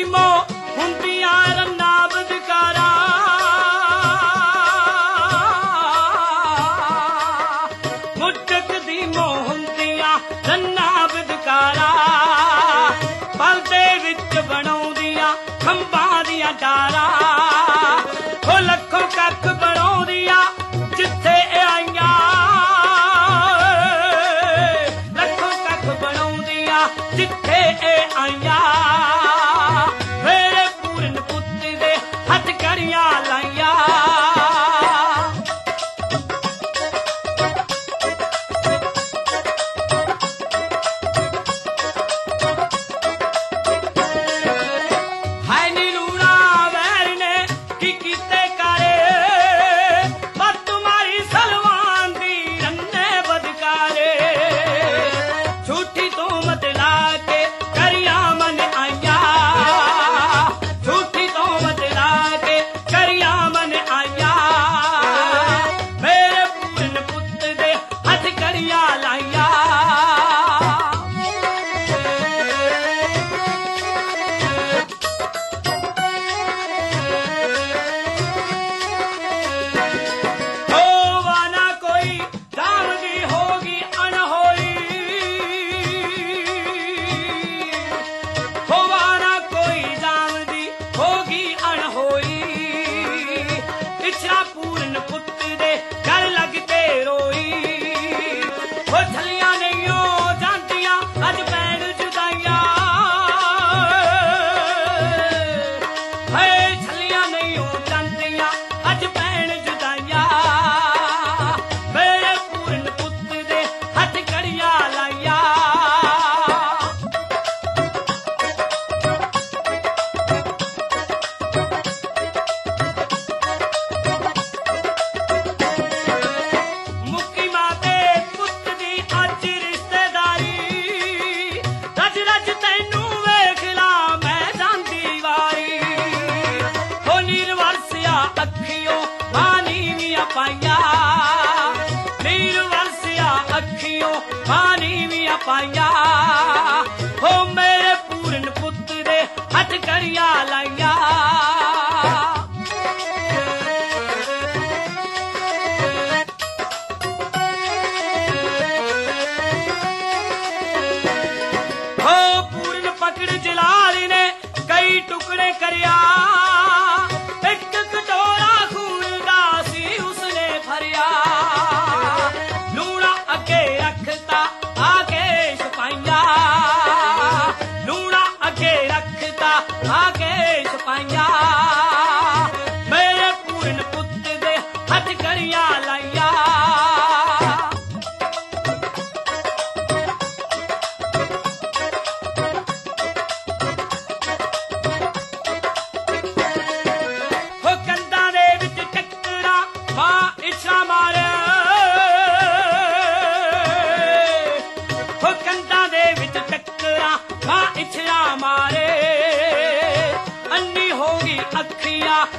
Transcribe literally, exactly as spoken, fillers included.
मोह हुंदियां रन्ना बदकारा मुटक दी मोह हुंदियां रन्ना बदकारा पल दे विच बनाउंदियां खंभां दियां डारा ओ लखों कख बनाउंदियां जिथे आईयां लखों कख बनाउंदियां जिथे आईयां मेरे पूरन पुत्त दे हथ कड़ियां लाइयां पाइया हो मेरे पूरन पुत्त दे हथ कड़ियां लाइया हो पूरन पकड़ जलाली ने कई टुकड़े करिया एक कटोरा खून दा सी उसने भरिया लूणा अगे रखता आगे छपाइया लूणा अगे रखता आगे छपाइया मेरे पूरन पुत्त दे हथ कड़ियां लाइया हो कंधां दे विच टक्करा मां इच्छा मारे मां इच्छा मारे अन्नी होगी अखियां